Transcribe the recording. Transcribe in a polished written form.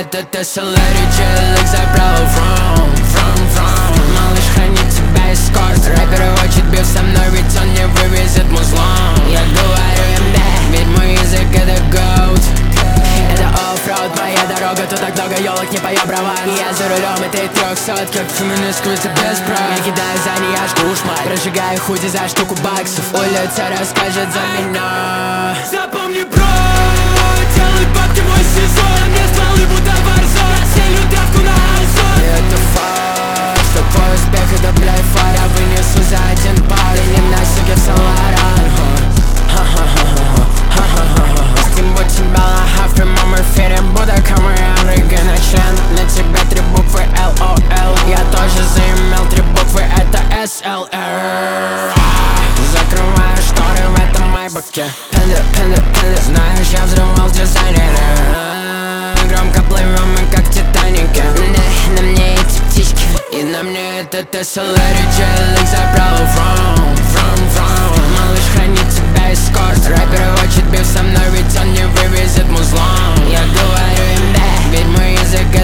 этот SLR челик забрал from Малыш, храни тебя эскорт. Рэперы хочет бив со мной, ведь он не вывезет музлом. Я говорю им да, ведь мой язык это goat. Это оффроуд, моя дорога, тут так много елок, не по ее правам. Я за рулем этой 300, как феминистскуется без прав. Я кидаю за ней аж кушмар, прожигаю худи за штуку баксов. Улица расскажет за меня. Запомни, бро, делай бабки мой сезон. Мне стволы будто Warzone, расселю травку на озон. Это факт, что твой успех это блядь фара. Вынесу за один пар и не на суке в Сан-Лоран. Steamboat Чимбала, Хаффи, Маммер, Ферри, Будда, Камерон, Рейган, Чен. На тебе 3 буквы LOL. Я тоже заимел 3 буквы, это SLR. Закрываю шторы в этом майбаке. Пендер, знаешь, я взрывал дизайнера. Громко плывем мы как Титаники. На мне эти птички и на мне этот SLR челик забрал from Малыш, храни тебя эскорт. Рэперы хочет бив со мной, ведь он не вывезет музлом. Я говорю им да, ведь мой язык